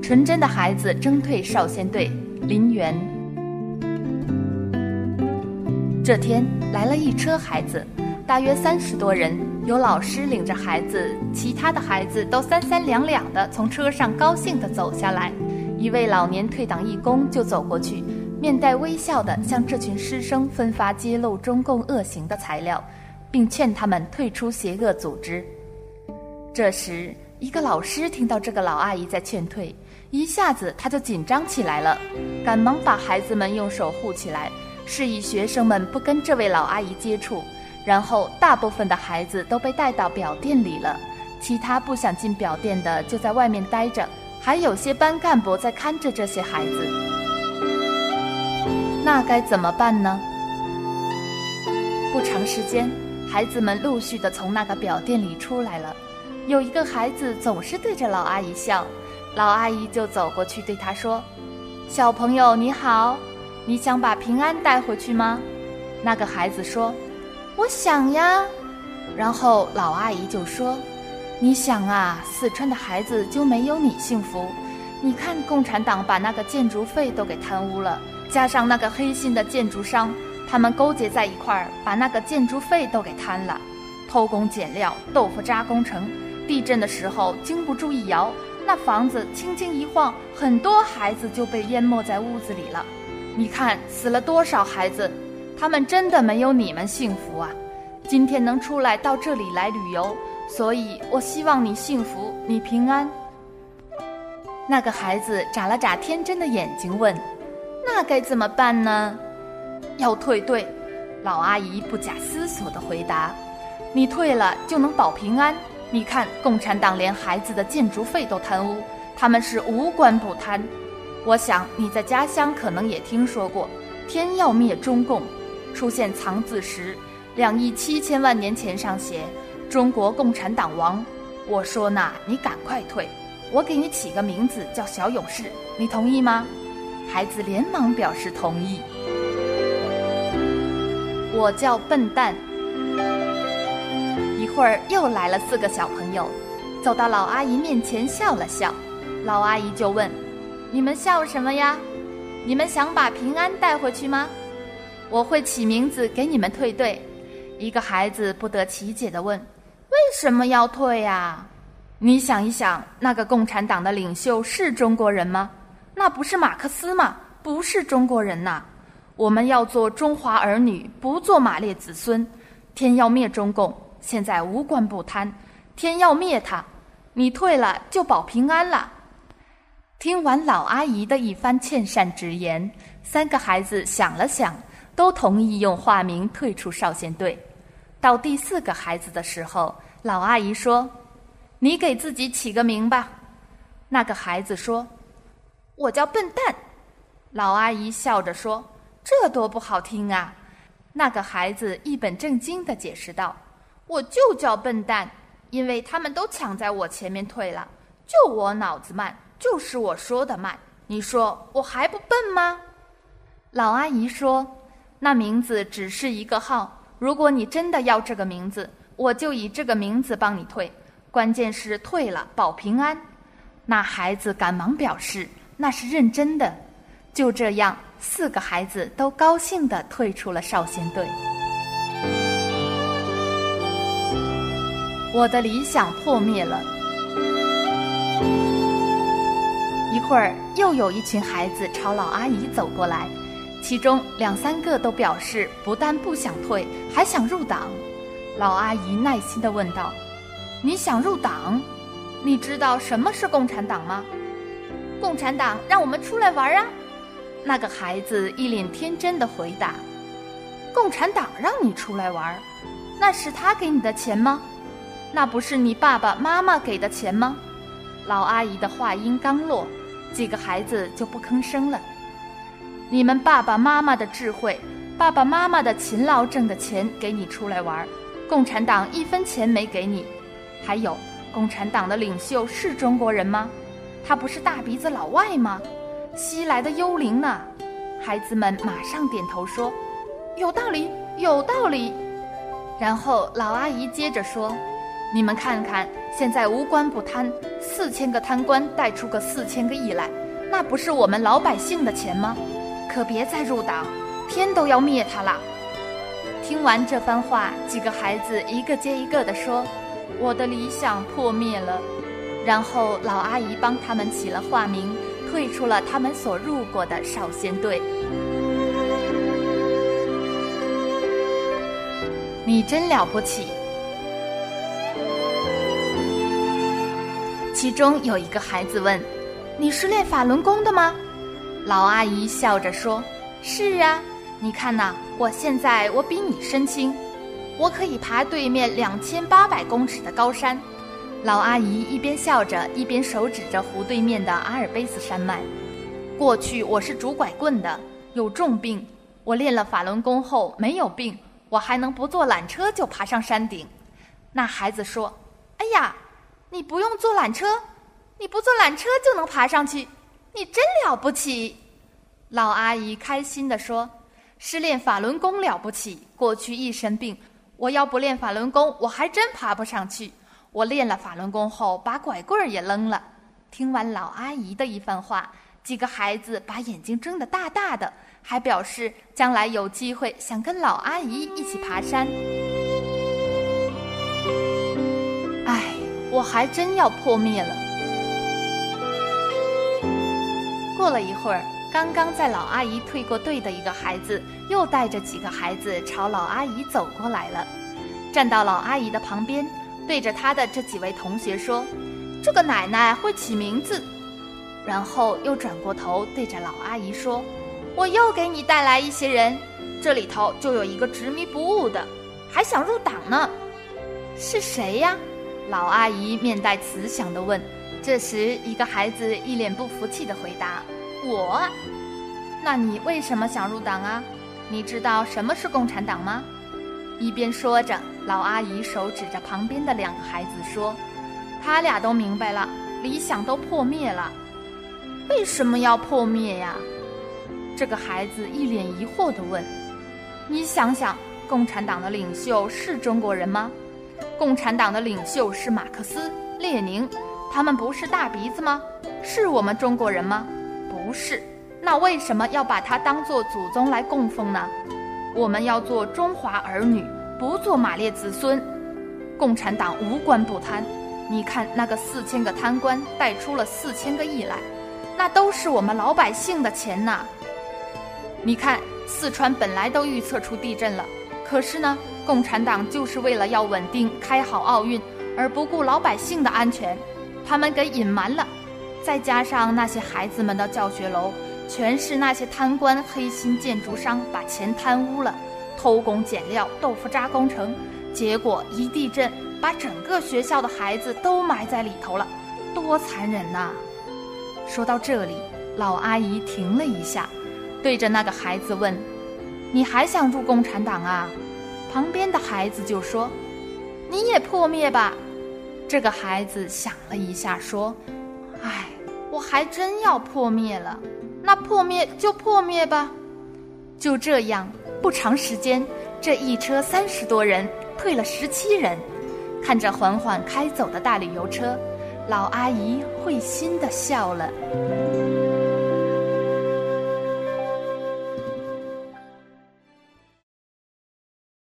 纯真的孩子征退少先队，林园。这天来了一车孩子，大约30多人，有老师领着孩子，其他的孩子都三三两两的从车上高兴地走下来。一位老年退党义工就走过去，面带微笑地向这群师生分发揭露中共恶行的材料，并劝他们退出邪恶组织。这时一个老师听到这个老阿姨在劝退，一下子他就紧张起来了，赶忙把孩子们用手护起来，示意学生们不跟这位老阿姨接触。然后大部分的孩子都被带到表店里了，其他不想进表店的就在外面待着，还有些班干部在看着这些孩子。那该怎么办呢？不长时间，孩子们陆续地从那个表店里出来了。有一个孩子总是对着老阿姨笑，老阿姨就走过去对他说：“小朋友你好，你想把平安带回去吗？”那个孩子说：“我想呀。”然后老阿姨就说：“你想啊，四川的孩子就没有你幸福。你看共产党把那个建筑费都给贪污了，加上那个黑心的建筑商，他们勾结在一块儿，把那个建筑费都给贪了，偷工减料，豆腐渣工程。地震的时候经不住一摇，那房子轻轻一晃，很多孩子就被淹没在屋子里了。你看死了多少孩子，他们真的没有你们幸福啊！今天能出来到这里来旅游，所以我希望你幸福，你平安。”那个孩子眨了眨天真的眼睛问：“那该怎么办呢？”“要退队。”老阿姨不假思索地回答：“你退了就能保平安。你看共产党连孩子的建筑费都贪污，他们是无官不贪。我想你在家乡可能也听说过，天要灭中共，出现藏字时2亿7千万年前上写中国共产党亡。我说呢，你赶快退，我给你起个名字叫小勇士，你同意吗？”孩子连忙表示同意。我叫笨蛋。一会儿又来了4个小朋友，走到老阿姨面前笑了笑。老阿姨就问：“你们笑什么呀？你们想把平安带回去吗？我会起名字给你们退队。”一个孩子不得其解地问：“为什么要退呀？”“你想一想，那个共产党的领袖是中国人吗？那不是马克思吗？不是中国人呐。我们要做中华儿女，不做马列子孙。天要灭中共，现在无官不贪，天要灭他，你退了就保平安了。”听完老阿姨的一番劝善直言，3个孩子想了想，都同意用化名退出少先队。到第4个孩子的时候，老阿姨说：“你给自己起个名吧。”那个孩子说：“我叫笨蛋。”老阿姨笑着说：“这多不好听啊！”那个孩子一本正经地解释道：“我就叫笨蛋，因为他们都抢在我前面退了，就我脑子慢，就是我说的慢，你说我还不笨吗？”老阿姨说：“那名字只是一个号，如果你真的要这个名字，我就以这个名字帮你退，关键是退了保平安。”那孩子赶忙表示那是认真的。就这样，4个孩子都高兴地退出了少先队。我的理想破灭了。一会儿又有一群孩子朝老阿姨走过来，其中2、3个都表示不但不想退，还想入党。老阿姨耐心地问道：“你想入党？你知道什么是共产党吗？”“共产党让我们出来玩啊！”那个孩子一脸天真地回答。“共产党让你出来玩，那是他给你的钱吗？那不是你爸爸妈妈给的钱吗？”老阿姨的话音刚落，几个孩子就不吭声了。“你们爸爸妈妈的智慧，爸爸妈妈的勤劳挣的钱给你出来玩，共产党1分钱没给你。还有，共产党的领袖是中国人吗？他不是大鼻子老外吗？西来的幽灵呢？”孩子们马上点头说：“有道理，有道理。”然后老阿姨接着说：“ 你们看看，现在无官不贪，4000个贪官带出个4000个亿来，那不是我们老百姓的钱吗？可别再入党，天都要灭他了。听完这番话，几个孩子一个接一个地说，我的理想破灭了。然后老阿姨帮他们起了化名，退出了他们所入过的少先队。你真了不起。其中有一个孩子问，你是练法轮功的吗？老阿姨笑着说，是啊，你看呐，我比你身轻，我可以爬对面2800公尺的高山。老阿姨一边笑着，一边手指着湖对面的阿尔卑斯山脉。过去我是拄拐棍的，有重病，我练了法轮功后没有病，我还能不坐缆车就爬上山顶。那孩子说，哎呀，你不用坐缆车，你不坐缆车就能爬上去，你真了不起。老阿姨开心地说，是练法轮功了不起，过去一身病，我要不练法轮功，我还真爬不上去。我练了法轮功后，把拐棍也扔了。听完老阿姨的一番话，几个孩子把眼睛睁得大大的，还表示将来有机会想跟老阿姨一起爬山。唉，我还真要破灭了。过了一会儿，刚刚在老阿姨退过队的一个孩子又带着几个孩子朝老阿姨走过来了，站到老阿姨的旁边，对着她的这几位同学说，这个奶奶会起名字。然后又转过头对着老阿姨说，我又给你带来一些人，这里头就有一个执迷不悟的，还想入党呢。是谁呀？老阿姨面带慈祥地问。这时一个孩子一脸不服气地回答，我？那你为什么想入党啊？你知道什么是共产党吗？一边说着，老阿姨手指着旁边的2个孩子说，他俩都明白了，理想都破灭了。为什么要破灭呀？这个孩子一脸疑惑地问。你想想，共产党的领袖是中国人吗？共产党的领袖是马克思、列宁，他们不是大鼻子吗？是我们中国人吗？不是。那为什么要把他当作祖宗来供奉呢？我们要做中华儿女，不做马列子孙。共产党无官不贪，你看那个4000个贪官带出了4000个亿来，那都是我们老百姓的钱呐。你看四川本来都预测出地震了，可是呢，共产党就是为了要稳定开好奥运，而不顾老百姓的安全，他们给隐瞒了。再加上那些孩子们的教学楼，全是那些贪官黑心建筑商把钱贪污了，偷工减料、豆腐渣工程，结果一地震把整个学校的孩子都埋在里头了，多残忍呐！说到这里，老阿姨停了一下，对着那个孩子问，你还想入共产党啊？旁边的孩子就说，你也破灭吧。这个孩子想了一下说，唉，我还真要破灭了，那破灭就破灭吧。就这样，不长时间，这一车30多人退了17人。看着缓缓开走的大旅游车，老阿姨会心地笑了。